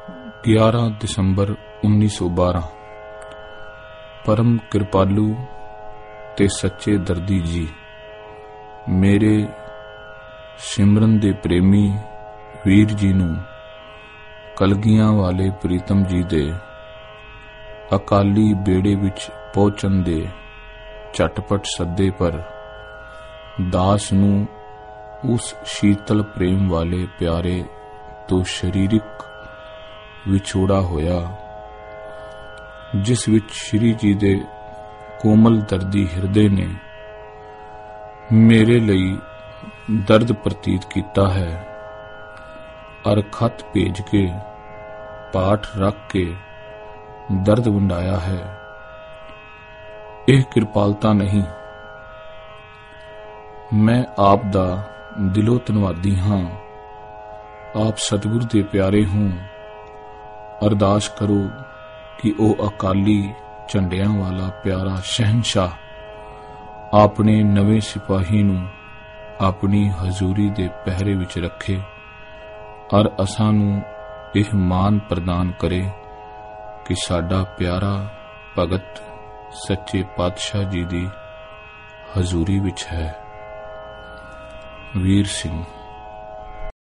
11 ਦਸੰਬਰ 1912। परम कृपालु ते सच्चे दर्दी जी, मेरे सिमरन दे प्रेमी वीर जी नूं कलगियां वाले प्रीतम जी दे अकाली बेड़े विच पहुंचण दे झटपट सद्दे पर दास नूं उस शीतल प्रेम वाले प्यारे तो शरीरिक विछोड़ा होया जिस विच श्री जी दे कोमल दर्दी हिरदे ने मेरे लई दर्द प्रतीत कीता है और खत भेज के पाठ रख के दर्द वंडाया है। यह कृपालता नहीं, मैं आप दा दिलों धन्नवादी हां। आप सतगुरु दे प्यारे हों। अरदास करो कि ओ अकाली झंडियां वाला प्यारा शहनशाह अपने नवे सिपाही नूं अपनी हजूरी दे पहरे विच रखे और असां नूं यह मान प्रदान करे कि साडा प्यारा भगत सच्चे पातशाह जी दी हजूरी विच है। वीर सिंह।